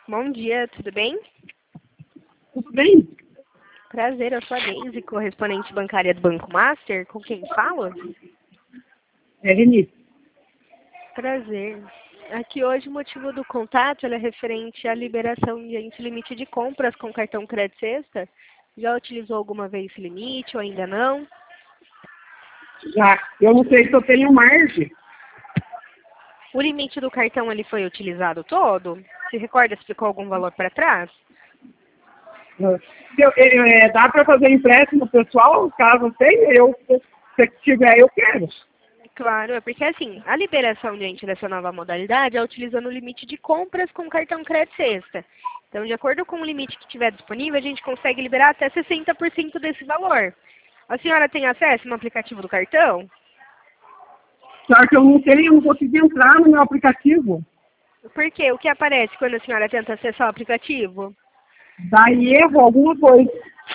Bom dia, tudo bem? Tudo bem? Prazer, eu sou a Deise, correspondente bancária do Banco Master. Com quem falo? É, Renise. Prazer. Aqui hoje o motivo do contato é referente à liberação de limite de compras com cartão crédito sexta. Já utilizou alguma vez esse limite ou ainda não? Já. Eu não sei se eu tenho margem. O limite do cartão ele foi utilizado todo? Se recorda, explicou algum valor para trás? Dá para fazer empréstimo pessoal, caso tenha, se tiver, eu quero. Claro, é porque assim, a liberação diante dessa nova modalidade é utilizando o limite de compras com cartão crédito sexta. Então, de acordo com o limite que tiver disponível, a gente consegue liberar até 60% desse valor. A senhora tem acesso no aplicativo do cartão? Só que eu não tenho, eu não consegui entrar no meu aplicativo. Por quê? O que aparece quando a senhora tenta acessar o aplicativo? Dá erro, alguma coisa.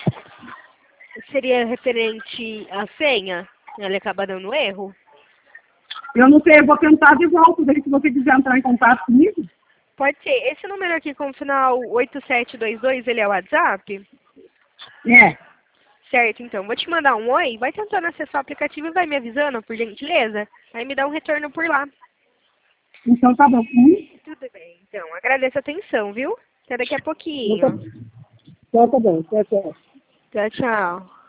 Seria referente à senha? Ela acaba dando erro? Eu não sei, eu vou tentar de volta. Daí, se você quiser entrar em contato comigo. Pode ser. Esse número aqui com o final 8722, ele é o WhatsApp? É. Certo, então. Vou te mandar um oi, vai tentando acessar o aplicativo e vai me avisando, por gentileza. Aí me dá um retorno por lá. Então tá bom. Tudo bem, então. Agradeço a atenção, viu? Até daqui a Então pouquinho. tá bom. Tchau, tchau. Tchau, tchau.